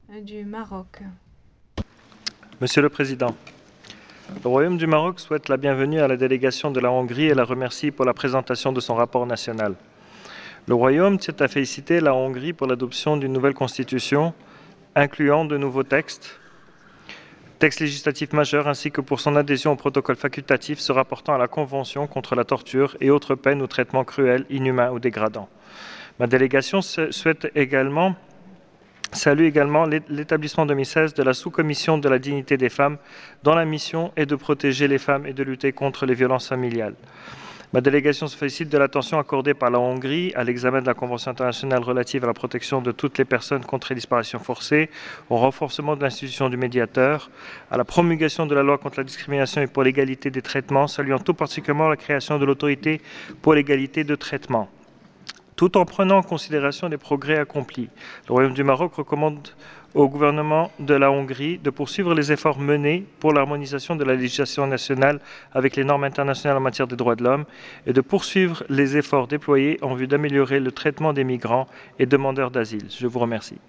du Maroc. Monsieur le Président, le Royaume du Maroc souhaite la bienvenue à la délégation de la Hongrie et la remercie pour la présentation de son rapport national. Le Royaume tient à féliciter la Hongrie pour l'adoption d'une nouvelle constitution, incluant de nouveaux textes législatifs majeurs, ainsi que pour son adhésion au protocole facultatif se rapportant à la Convention contre la torture et autres peines ou traitements cruels, inhumains ou dégradants. Ma délégation salue également l'établissement en 2016 de la sous-commission de la dignité des femmes, dont la mission est de protéger les femmes et de lutter contre les violences familiales. Ma délégation se félicite de l'attention accordée par la Hongrie à l'examen de la Convention internationale relative à la protection de toutes les personnes contre les disparitions forcées, au renforcement de l'institution du médiateur, à la promulgation de la loi contre la discrimination et pour l'égalité des traitements, saluant tout particulièrement la création de l'autorité pour l'égalité de traitement. Tout en prenant en considération les progrès accomplis, le Royaume du Maroc recommande au gouvernement de la Hongrie de poursuivre les efforts menés pour l'harmonisation de la législation nationale avec les normes internationales en matière des droits de l'homme et de poursuivre les efforts déployés en vue d'améliorer le traitement des migrants et demandeurs d'asile. Je vous remercie.